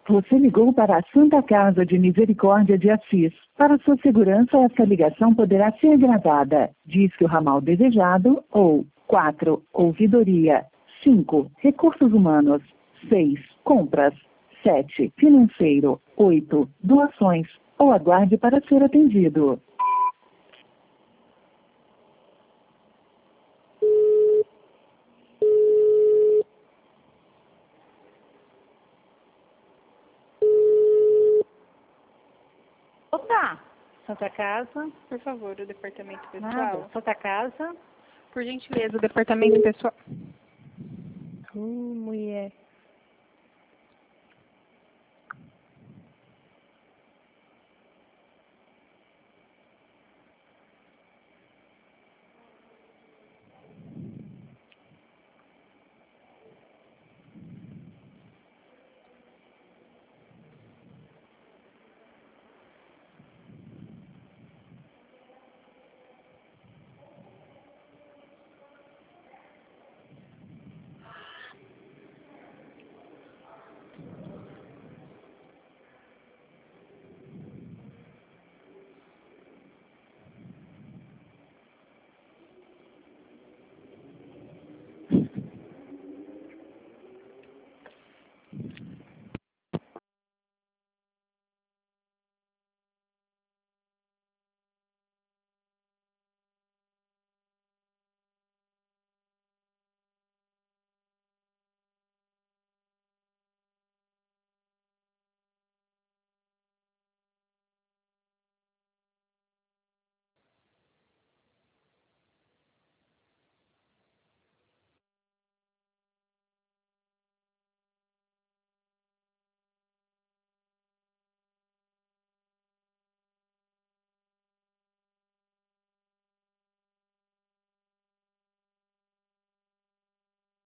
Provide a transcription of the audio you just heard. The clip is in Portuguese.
Você ligou para a Santa Casa de Misericórdia de Assis. Para sua segurança, essa ligação poderá ser gravada. Disque o ramal desejado ou 4. Ouvidoria. 5. Recursos humanos. 6. Compras. 7. Financeiro. 8. Doações. Ou aguarde para ser atendido. Opa! Santa Casa, por favor, o departamento pessoal. Nada. Santa Casa. Por gentileza, o departamento pessoal. Mulher.